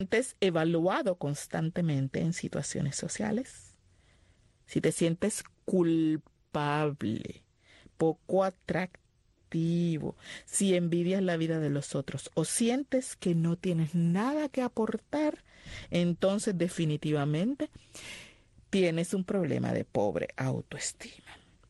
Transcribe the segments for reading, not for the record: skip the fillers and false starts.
sientes evaluado constantemente en situaciones sociales, si te sientes culpable, poco atractivo, si envidias la vida de los otros o sientes que no tienes nada que aportar, entonces definitivamente tienes un problema de pobre autoestima.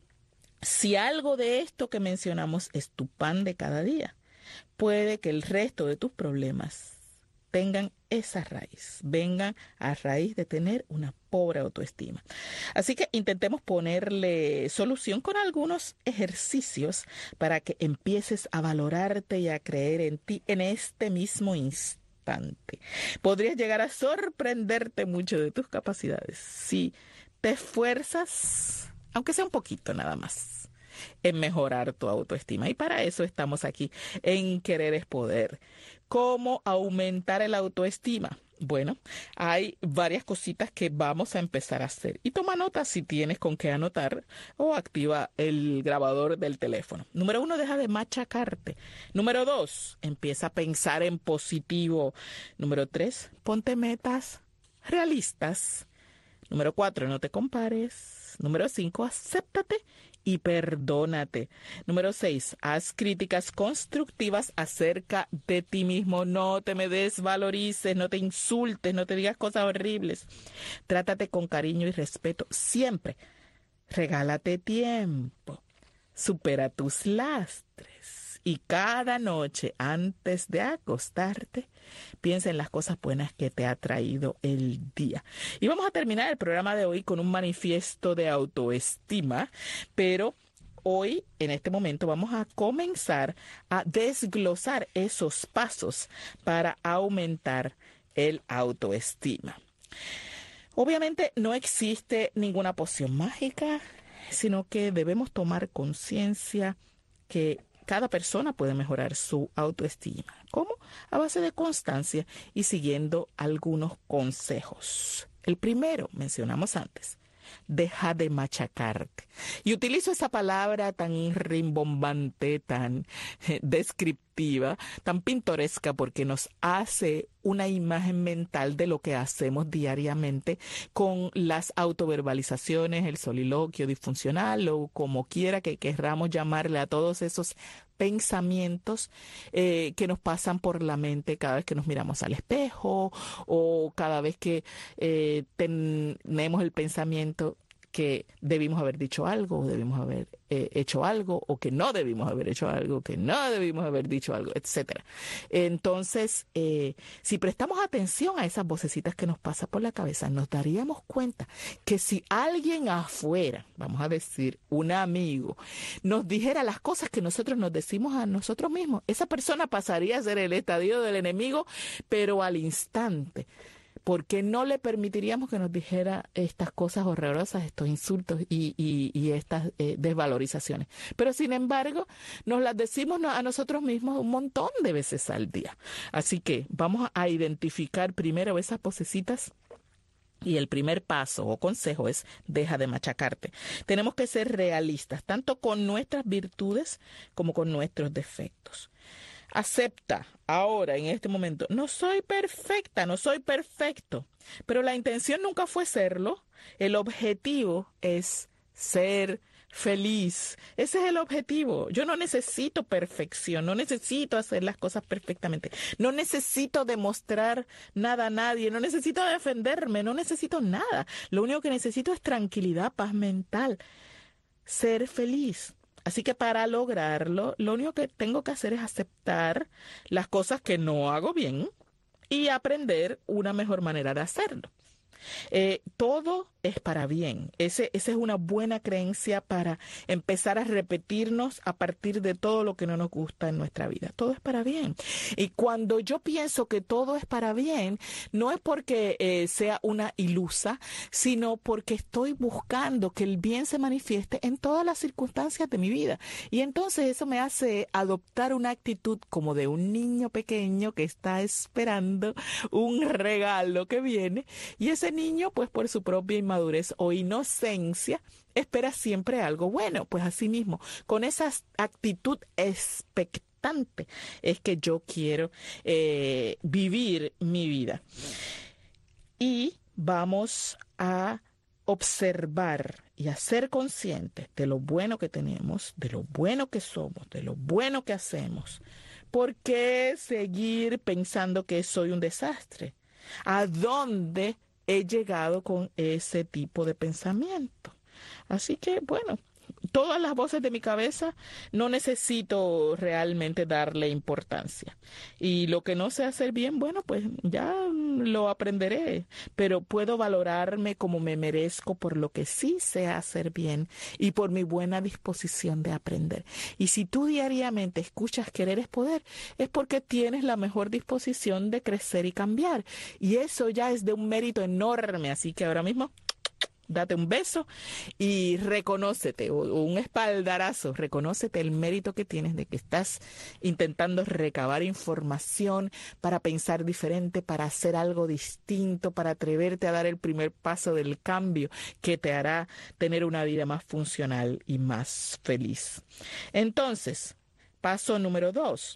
Si algo de esto que mencionamos es tu pan de cada día, puede que el resto de tus problemas tengan esa raíz, vengan a raíz de tener una pobre autoestima. Así que intentemos ponerle solución con algunos ejercicios para que empieces a valorarte y a creer en ti en este mismo instante. Podrías llegar a sorprenderte mucho de tus capacidades si te esfuerzas, aunque sea un poquito nada más, en mejorar tu autoestima. Y para eso estamos aquí en Querer es Poder. ¿Cómo aumentar el autoestima? Bueno, hay varias cositas que vamos a empezar a hacer. Y toma nota si tienes con qué anotar o activa el grabador del teléfono. Número 1, deja de machacarte. Número 2, empieza a pensar en positivo. Número 3, ponte metas realistas. Número 4, no te compares. Número 5, acéptate y perdónate. Número 6, haz críticas constructivas acerca de ti mismo. No te me desvalorices, no te insultes, no te digas cosas horribles. Trátate con cariño y respeto siempre. Regálate tiempo. Supera tus lastres. Y cada noche, antes de acostarte, piensa en las cosas buenas que te ha traído el día. Y vamos a terminar el programa de hoy con un manifiesto de autoestima, pero hoy, en este momento, vamos a comenzar a desglosar esos pasos para aumentar el autoestima. Obviamente no existe ninguna poción mágica, sino que debemos tomar conciencia que cada persona puede mejorar su autoestima. ¿Cómo? A base de constancia y siguiendo algunos consejos. El primero, mencionamos antes, deja de machacarte. Y utilizo esa palabra tan rimbombante, tan descriptiva, tan pintoresca, porque nos hace una imagen mental de lo que hacemos diariamente con las autoverbalizaciones, el soliloquio disfuncional o como quiera que querramos llamarle a todos esos pensamientos que nos pasan por la mente cada vez que nos miramos al espejo o cada vez que tenemos el pensamiento que debimos haber dicho algo, o debimos haber hecho algo, o que no debimos haber hecho algo, que no debimos haber dicho algo, etcétera. Entonces, si prestamos atención a esas vocecitas que nos pasan por la cabeza, nos daríamos cuenta que si alguien afuera, vamos a decir, un amigo, nos dijera las cosas que nosotros nos decimos a nosotros mismos, esa persona pasaría a ser el estadio del enemigo, pero al instante. Porque no le permitiríamos que nos dijera estas cosas horrorosas, estos insultos y estas desvalorizaciones. Pero sin embargo, nos las decimos a nosotros mismos un montón de veces al día. Así que vamos a identificar primero esas vocecitas. Y el primer paso o consejo es deja de machacarte. Tenemos que ser realistas, tanto con nuestras virtudes como con nuestros defectos. Acepta ahora, en este momento, no soy perfecta, no soy perfecto, pero la intención nunca fue serlo. El objetivo es ser feliz. Ese es el objetivo. Yo no necesito perfección, no necesito hacer las cosas perfectamente, no necesito demostrar nada a nadie, no necesito defenderme, no necesito nada. Lo único que necesito es tranquilidad, paz mental, ser feliz. Así que para lograrlo, lo único que tengo que hacer es aceptar las cosas que no hago bien y aprender una mejor manera de hacerlo. Todo es para bien. Esa es una buena creencia para empezar a repetirnos a partir de todo lo que no nos gusta en nuestra vida. Todo es para bien. Y cuando yo pienso que todo es para bien, no es porque sea una ilusa, sino porque estoy buscando que el bien se manifieste en todas las circunstancias de mi vida. Y entonces eso me hace adoptar una actitud como de un niño pequeño que está esperando un regalo que viene, y ese niño, pues por su propia inmadurez o inocencia, espera siempre algo bueno. Pues así mismo, con esa actitud expectativa importante es que yo quiero vivir mi vida. Y vamos a observar y a ser conscientes de lo bueno que tenemos, de lo bueno que somos, de lo bueno que hacemos. ¿Por qué seguir pensando que soy un desastre? ¿A dónde he llegado con ese tipo de pensamiento? Así que, bueno, todas las voces de mi cabeza no necesito realmente darle importancia. Y lo que no sé hacer bien, bueno, pues ya lo aprenderé. Pero puedo valorarme como me merezco por lo que sí sé hacer bien y por mi buena disposición de aprender. Y si tú diariamente escuchas querer es poder, es porque tienes la mejor disposición de crecer y cambiar. Y eso ya es de un mérito enorme. Así que ahora mismo, date un beso y reconócete, o un espaldarazo, reconócete el mérito que tienes de que estás intentando recabar información para pensar diferente, para hacer algo distinto, para atreverte a dar el primer paso del cambio que te hará tener una vida más funcional y más feliz. Entonces, paso número 2.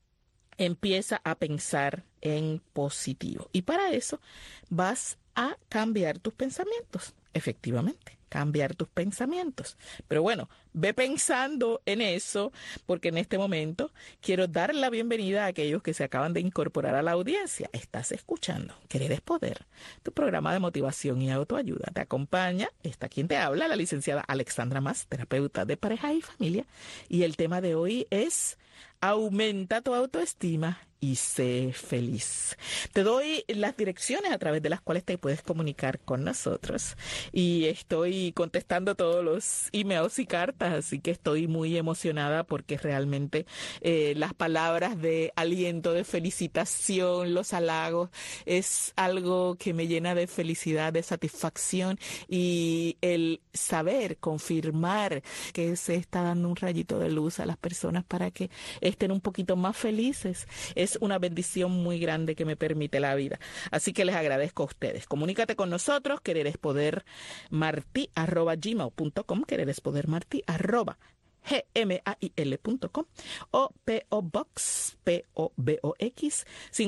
Empieza a pensar en positivo. Y para eso vas a cambiar tus pensamientos. Efectivamente, cambiar tus pensamientos. Pero bueno, ve pensando en eso, porque en este momento quiero dar la bienvenida a aquellos que se acaban de incorporar a la audiencia. Estás escuchando Querer es Poder, tu programa de motivación y autoayuda. Te acompaña, está quien te habla, la licenciada Alexandra Mas, terapeuta de pareja y familia. Y el tema de hoy es: aumenta tu autoestima y sé feliz. Te doy las direcciones a través de las cuales te puedes comunicar con nosotros. Y estoy contestando todos los emails y cartas, así que estoy muy emocionada porque realmente las palabras de aliento, de felicitación, los halagos, es algo que me llena de felicidad, de satisfacción, y el saber, confirmar que se está dando un rayito de luz a las personas para que estén un poquito más felices, es una bendición muy grande que me permite la vida. Así que les agradezco a ustedes. Comunícate con nosotros, quererespodermarti@gmail.com, quererespodermarti@gmail.com, o P.O. Box, P.O.B.O.X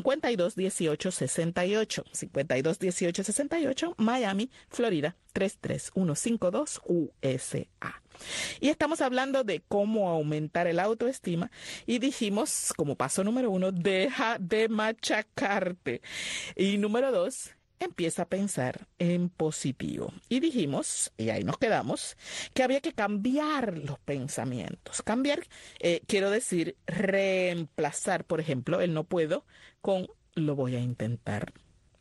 521868, 521868, Miami, Florida 33152, USA. Y estamos hablando de cómo aumentar el autoestima, y dijimos, como paso número 1, deja de machacarte. Y número 2, empieza a pensar en positivo. Y dijimos, y ahí nos quedamos, que había que cambiar los pensamientos. Cambiar, quiero decir, reemplazar, por ejemplo, el no puedo con lo voy a intentar.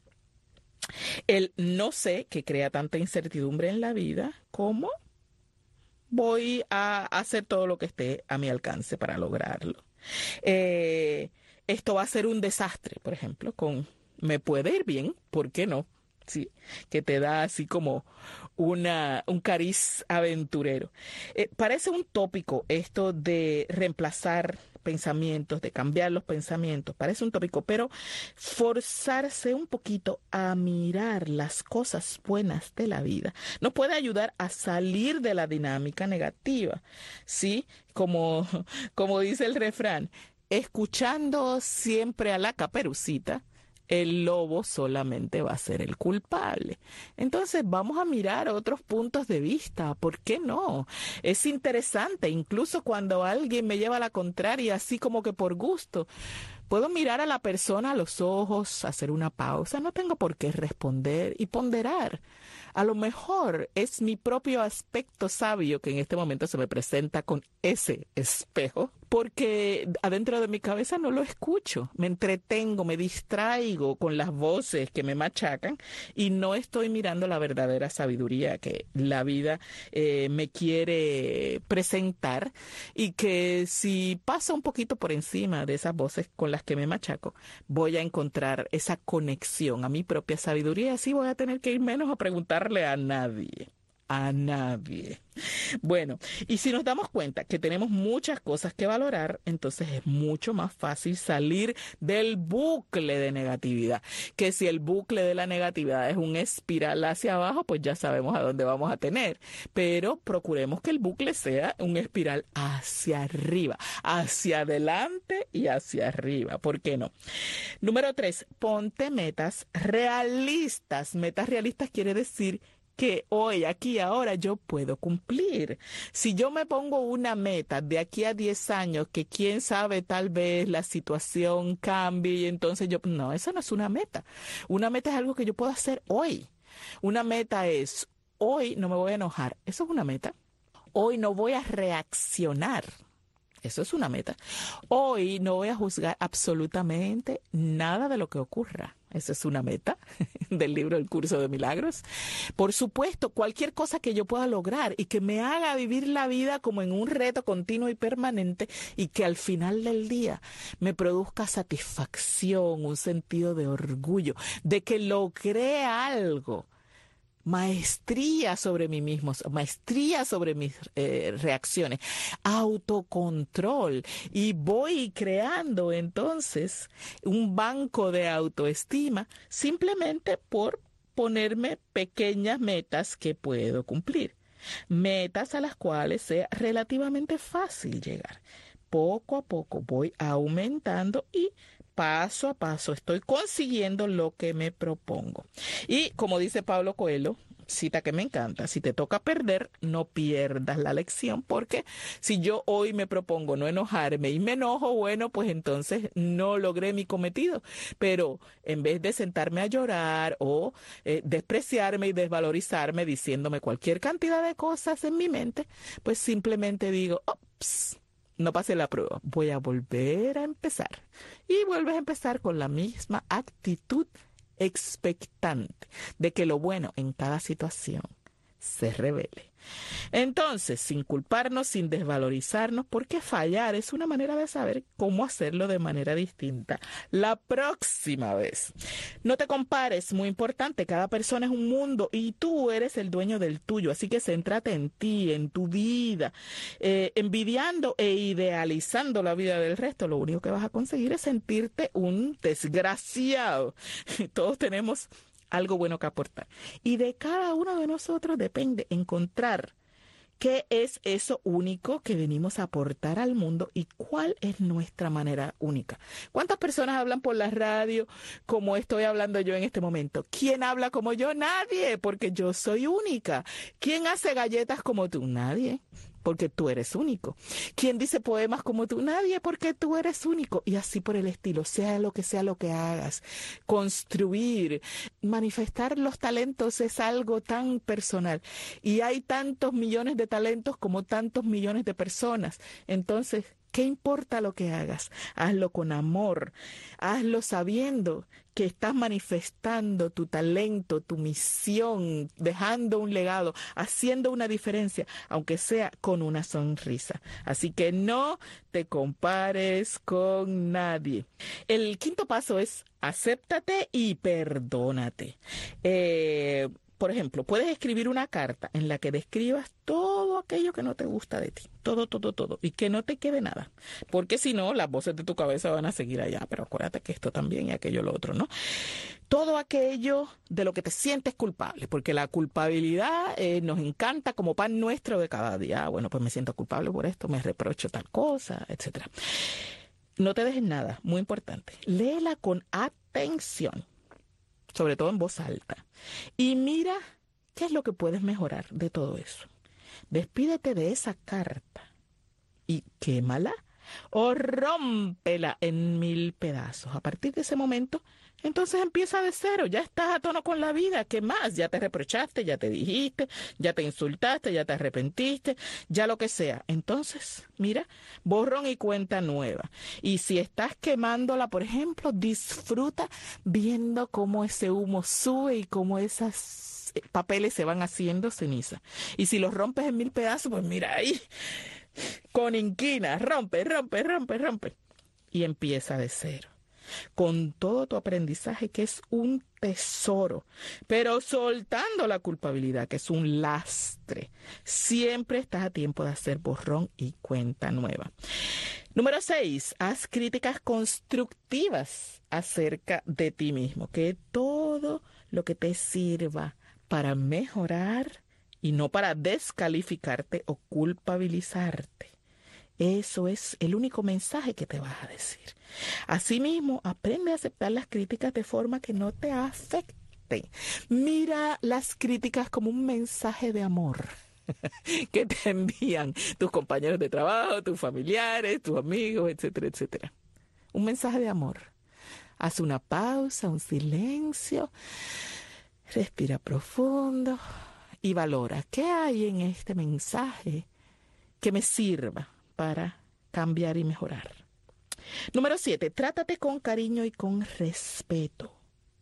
El no sé, que crea tanta incertidumbre en la vida, como voy a hacer todo lo que esté a mi alcance para lograrlo. Esto va a ser un desastre, por ejemplo, con me puede ir bien, ¿por qué no? Sí, que te da así como un cariz aventurero. Parece un tópico esto de reemplazar pensamientos, de cambiar los pensamientos, parece un tópico, pero forzarse un poquito a mirar las cosas buenas de la vida nos puede ayudar a salir de la dinámica negativa, ¿sí? Como dice el refrán, escuchando siempre a la caperucita, el lobo solamente va a ser el culpable. Entonces vamos a mirar otros puntos de vista. ¿Por qué no? Es interesante, incluso cuando alguien me lleva a la contraria, así como que por gusto. Puedo mirar a la persona a los ojos, hacer una pausa, no tengo por qué responder y ponderar. A lo mejor es mi propio aspecto sabio que en este momento se me presenta con ese espejo, porque adentro de mi cabeza no lo escucho. Me entretengo, me distraigo con las voces que me machacan y no estoy mirando la verdadera sabiduría que la vida me quiere presentar, y que si paso un poquito por encima de esas voces con las que me machaco, voy a encontrar esa conexión a mi propia sabiduría, y así voy a tener que ir menos a preguntarle a nadie. a nadie. Bueno, y si nos damos cuenta que tenemos muchas cosas que valorar, entonces es mucho más fácil salir del bucle de negatividad. Que si el bucle de la negatividad es un espiral hacia abajo, pues ya sabemos a dónde vamos a tener. Pero procuremos que el bucle sea un espiral hacia arriba, hacia adelante y hacia arriba. ¿Por qué no? Número 3, ponte metas realistas. Metas realistas quiere decir que hoy, aquí, ahora yo puedo cumplir. Si yo me pongo una meta de aquí a 10 años, que quién sabe, tal vez la situación cambie y entonces yo, no, eso no es una meta. Una meta es algo que yo puedo hacer hoy. Una meta es, hoy no me voy a enojar. Eso es una meta. Hoy no voy a reaccionar. Eso es una meta. Hoy no voy a juzgar absolutamente nada de lo que ocurra. Eso es una meta del libro El Curso de Milagros. Por supuesto, cualquier cosa que yo pueda lograr y que me haga vivir la vida como en un reto continuo y permanente y que al final del día me produzca satisfacción, un sentido de orgullo, de que logré algo. Maestría sobre mí mismo, maestría sobre mis reacciones, autocontrol, y voy creando entonces un banco de autoestima simplemente por ponerme pequeñas metas que puedo cumplir, metas a las cuales sea relativamente fácil llegar. Poco a poco voy aumentando y paso a paso estoy consiguiendo lo que me propongo. Y como dice Paulo Coelho, cita que me encanta, si te toca perder, no pierdas la lección, porque si yo hoy me propongo no enojarme y me enojo, bueno, pues entonces no logré mi cometido. Pero en vez de sentarme a llorar o despreciarme y desvalorizarme diciéndome cualquier cantidad de cosas en mi mente, pues simplemente digo, ops, no pasé la prueba, voy a volver a empezar. Y vuelves a empezar con la misma actitud expectante de que lo bueno en cada situación se revele. Entonces, sin culparnos, sin desvalorizarnos, porque fallar es una manera de saber cómo hacerlo de manera distinta la próxima vez. No te compares, muy importante, cada persona es un mundo y tú eres el dueño del tuyo, así que céntrate en ti, en tu vida. Envidiando e idealizando la vida del resto, lo único que vas a conseguir es sentirte un desgraciado. Todos tenemos algo bueno que aportar. Y de cada uno de nosotros depende encontrar qué es eso único que venimos a aportar al mundo y cuál es nuestra manera única. ¿Cuántas personas hablan por la radio como estoy hablando yo en este momento? ¿Quién habla como yo? Nadie, porque yo soy única. ¿Quién hace galletas como tú? Nadie, porque tú eres único. ¿Quién dice poemas como tú? Nadie, porque tú eres único. Y así por el estilo, sea lo que hagas. Construir, manifestar los talentos es algo tan personal. Y hay tantos millones de talentos como tantos millones de personas. Entonces, ¿qué importa lo que hagas? Hazlo con amor, hazlo sabiendo que estás manifestando tu talento, tu misión, dejando un legado, haciendo una diferencia, aunque sea con una sonrisa. Así que no te compares con nadie. El quinto paso es acéptate y perdónate. Por ejemplo, puedes escribir una carta en la que describas todo aquello que no te gusta de ti. Todo, y que no te quede nada. Porque si no, las voces de tu cabeza van a seguir allá. Pero acuérdate que esto también y aquello lo otro, ¿no? Todo aquello de lo que te sientes culpable. Porque la culpabilidad nos encanta como pan nuestro de cada día. Bueno, pues me siento culpable por esto, me reprocho tal cosa, etcétera. No te dejes nada, muy importante. Léela con atención, sobre todo en voz alta. Y mira qué es lo que puedes mejorar de todo eso. Despídete de esa carta y quémala o rómpela en 1000 pedazos. A partir de ese momento, entonces empieza de cero. Ya estás a tono con la vida. ¿Qué más? Ya te reprochaste, ya te dijiste, ya te insultaste, ya te arrepentiste, ya lo que sea. Entonces, mira, borrón y cuenta nueva. Y si estás quemándola, por ejemplo, disfruta viendo cómo ese humo sube y cómo esas papeles se van haciendo ceniza. Y si los rompes en 1000 pedazos, pues mira ahí, con inquina, rompe. Y empieza de cero. con todo tu aprendizaje, que es un tesoro, pero soltando la culpabilidad, que es un lastre. Siempre estás a tiempo de hacer borrón y cuenta nueva. Número 6, haz críticas constructivas acerca de ti mismo, que todo lo que te sirva para mejorar y no para descalificarte o culpabilizarte. Eso es el único mensaje que te vas a decir. Asimismo, aprende a aceptar las críticas de forma que no te afecten. Mira las críticas como un mensaje de amor que te envían tus compañeros de trabajo, tus familiares, tus amigos, etcétera, etcétera. Un mensaje de amor. Haz una pausa, un silencio, respira profundo y valora qué hay en este mensaje que me sirva para cambiar y mejorar. Número 7, trátate con cariño y con respeto.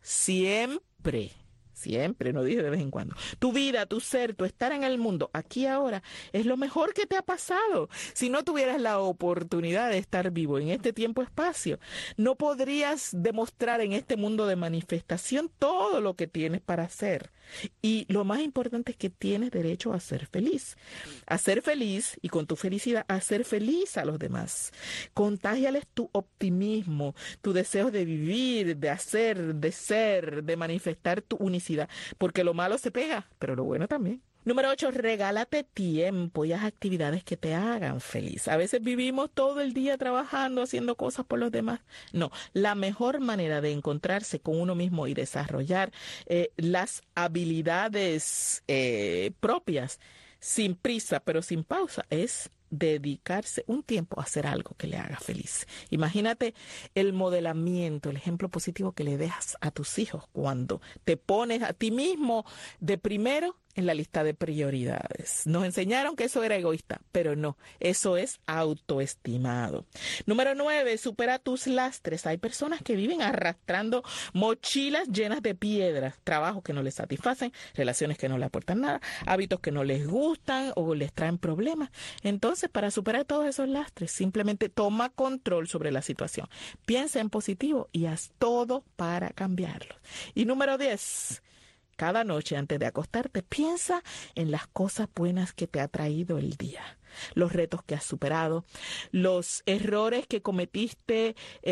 Siempre, no dije de vez en cuando. Tu vida, tu ser, tu estar en el mundo, aquí ahora, es lo mejor que te ha pasado. Si no tuvieras la oportunidad de estar vivo en este tiempo-espacio, no podrías demostrar en este mundo de manifestación todo lo que tienes para hacer. Y lo más importante es que tienes derecho a ser feliz. A ser feliz y con tu felicidad a ser feliz a los demás. Contágiales tu optimismo, tu deseo de vivir, de hacer, de ser, de manifestar tu unicidad. Porque lo malo se pega, pero lo bueno también. Número 8, regálate tiempo y haz actividades que te hagan feliz. A veces vivimos todo el día trabajando, haciendo cosas por los demás. No, la mejor manera de encontrarse con uno mismo y desarrollar las habilidades propias, sin prisa, pero sin pausa, es dedicarse un tiempo a hacer algo que le haga feliz. Imagínate el modelamiento, el ejemplo positivo que le dejas a tus hijos cuando te pones a ti mismo de primero en la lista de prioridades. Nos enseñaron que eso era egoísta, pero no, eso es autoestimado. Número 9, supera tus lastres. Hay personas que viven arrastrando mochilas llenas de piedras, trabajos que no les satisfacen, relaciones que no le aportan nada, hábitos que no les gustan o les traen problemas. Entonces, para superar todos esos lastres, simplemente toma control sobre la situación. Piensa en positivo y haz todo para cambiarlo. Y número 10, cada noche antes de acostarte, piensa en las cosas buenas que te ha traído el día, los retos que has superado, los errores que cometiste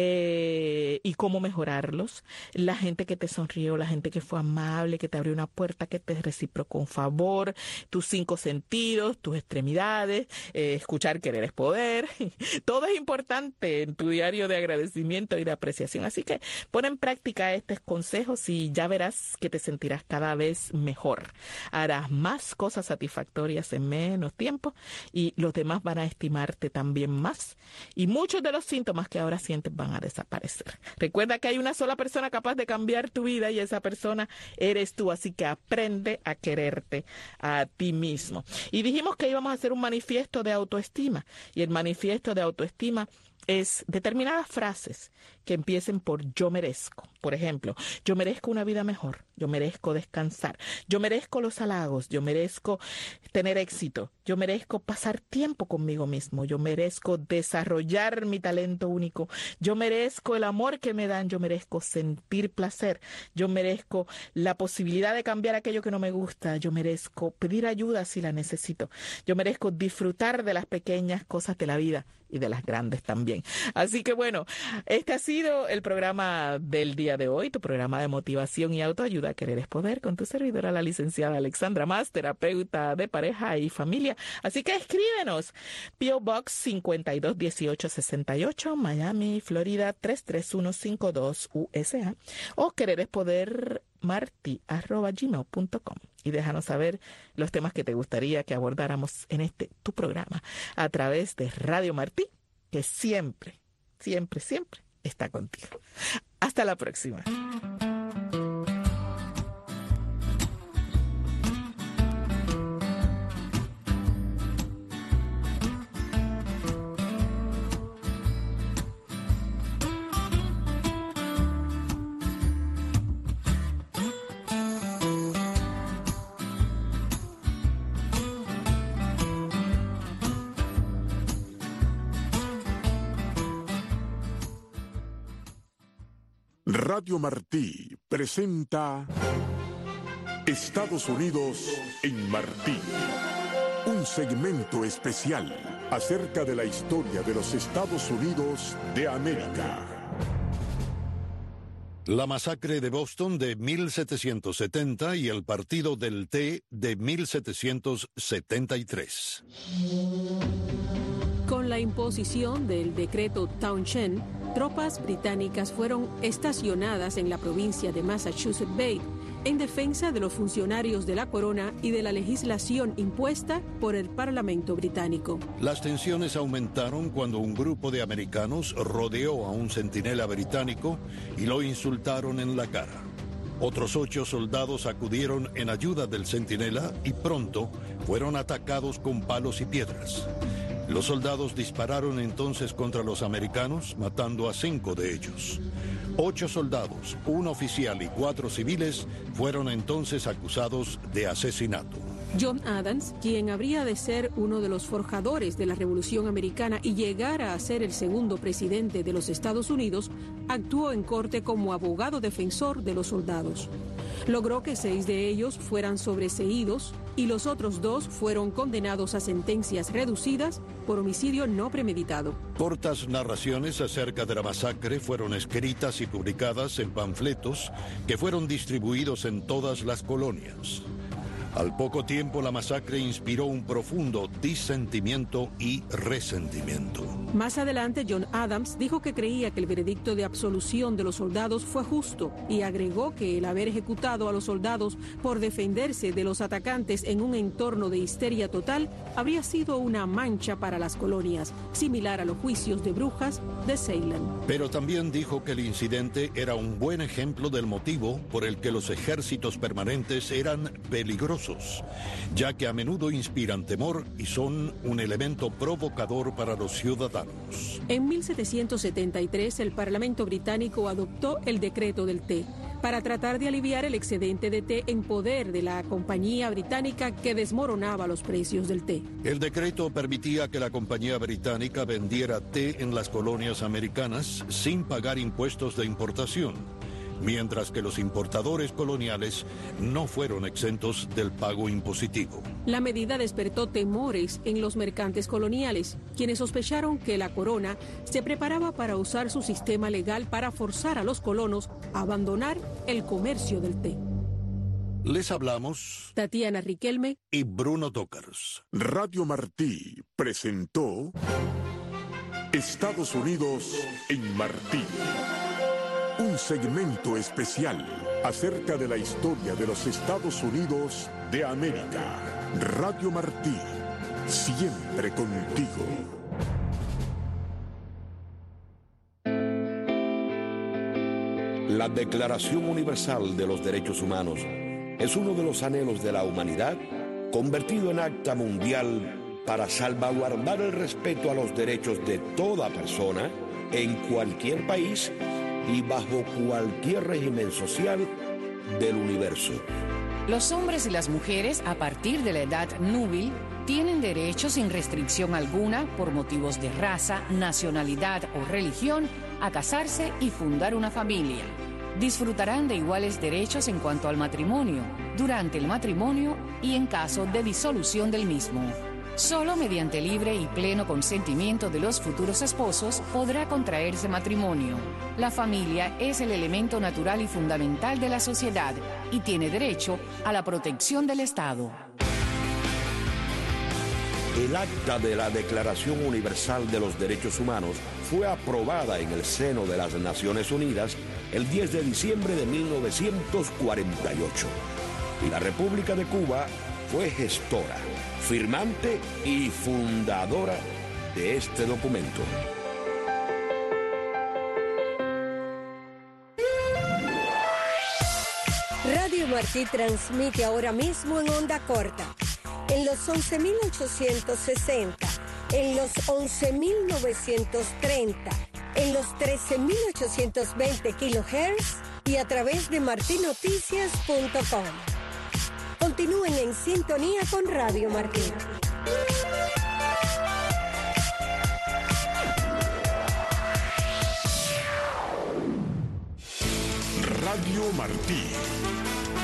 y cómo mejorarlos, la gente que te sonrió, la gente que fue amable, que te abrió una puerta, que te reciprocó un favor, tus 5 sentidos, tus extremidades, escuchar querer es poder. Todo es importante en tu diario de agradecimiento y de apreciación. Así que pon en práctica estos consejos y ya verás que te sentirás cada vez mejor. Harás más cosas satisfactorias en menos tiempo y los demás van a estimarte también más. Y muchos de los síntomas que ahora sientes van a desaparecer. Recuerda que hay una sola persona capaz de cambiar tu vida y esa persona eres tú. Así que aprende a quererte a ti mismo. Y dijimos que íbamos a hacer un manifiesto de autoestima. Y el manifiesto de autoestima es determinadas frases que empiecen por yo merezco. Por ejemplo, yo merezco una vida mejor, yo merezco descansar, yo merezco los halagos, yo merezco tener éxito, yo merezco pasar tiempo conmigo mismo, yo merezco desarrollar mi talento único, yo merezco el amor que me dan, yo merezco sentir placer, yo merezco la posibilidad de cambiar aquello que no me gusta, yo merezco pedir ayuda si la necesito, yo merezco disfrutar de las pequeñas cosas de la vida y de las grandes también. Así que bueno, este ha sido el programa del día de hoy, tu programa de motivación y autoayuda, Querer es Poder, con tu servidora, la licenciada Alexandra Mas, terapeuta de pareja y familia. Así que escríbenos, P.O. Box 521868, Miami, Florida 33152 USA, o quererespodermarti@gmail.com, y déjanos saber los temas que te gustaría que abordáramos en este tu programa a través de Radio Martí, que siempre, siempre, siempre está contigo. Hasta la próxima. Radio Martí presenta Estados Unidos en Martí. Un segmento especial acerca de la historia de los Estados Unidos de América. La masacre de Boston de 1770 y el partido del té de 1773. Con la imposición del decreto Townshend, tropas británicas fueron estacionadas en la provincia de Massachusetts Bay en defensa de los funcionarios de la corona y de la legislación impuesta por el Parlamento británico. Las tensiones aumentaron cuando un grupo de americanos rodeó a un centinela británico y lo insultaron en la cara. Otros 8 soldados acudieron en ayuda del centinela y pronto fueron atacados con palos y piedras. Los soldados dispararon entonces contra los americanos, matando a 5 de ellos. 8 soldados, 1 oficial y 4 civiles fueron entonces acusados de asesinato. John Adams, quien habría de ser uno de los forjadores de la Revolución Americana y llegar a ser el segundo presidente de los Estados Unidos, actuó en corte como abogado defensor de los soldados. Logró que 6 de ellos fueran sobreseídos y los otros 2 fueron condenados a sentencias reducidas por homicidio no premeditado. Cortas narraciones acerca de la masacre fueron escritas y publicadas en panfletos que fueron distribuidos en todas las colonias. Al poco tiempo, la masacre inspiró un profundo disentimiento y resentimiento. Más adelante, John Adams dijo que creía que el veredicto de absolución de los soldados fue justo y agregó que el haber ejecutado a los soldados por defenderse de los atacantes en un entorno de histeria total habría sido una mancha para las colonias, similar a los juicios de brujas de Salem. Pero también dijo que el incidente era un buen ejemplo del motivo por el que los ejércitos permanentes eran peligrosos, ya que a menudo inspiran temor y son un elemento provocador para los ciudadanos. En 1773, el Parlamento británico adoptó el decreto del té para tratar de aliviar el excedente de té en poder de la compañía británica que desmoronaba los precios del té. El decreto permitía que la compañía británica vendiera té en las colonias americanas sin pagar impuestos de importación, mientras que los importadores coloniales no fueron exentos del pago impositivo. La medida despertó temores en los mercantes coloniales, quienes sospecharon que la corona se preparaba para usar su sistema legal para forzar a los colonos a abandonar el comercio del té. Les hablamos Tatiana Riquelme y Bruno Tócars. Radio Martí presentó Estados Unidos en Martí. Un segmento especial acerca de la historia de los Estados Unidos de América. Radio Martí, siempre contigo. La Declaración Universal de los Derechos Humanos es uno de los anhelos de la humanidad convertido en acta mundial para salvaguardar el respeto a los derechos de toda persona en cualquier país y bajo cualquier régimen social del universo. Los hombres y las mujeres a partir de la edad núbil tienen derecho sin restricción alguna por motivos de raza, nacionalidad o religión a casarse y fundar una familia. Disfrutarán de iguales derechos en cuanto al matrimonio, durante el matrimonio y en caso de disolución del mismo. Solo mediante libre y pleno consentimiento de los futuros esposos podrá contraerse matrimonio. La familia es el elemento natural y fundamental de la sociedad y tiene derecho a la protección del Estado. El acta de la Declaración Universal de los Derechos Humanos fue aprobada en el seno de las Naciones Unidas el 10 de diciembre de 1948. Y la República de Cuba fue gestora, firmante y fundadora de este documento. Radio Martí transmite ahora mismo en onda corta, en los 11.860, en los 11.930, en los 13.820 kHz y a través de martinoticias.com. Continúen en sintonía con Radio Martí. Radio Martí.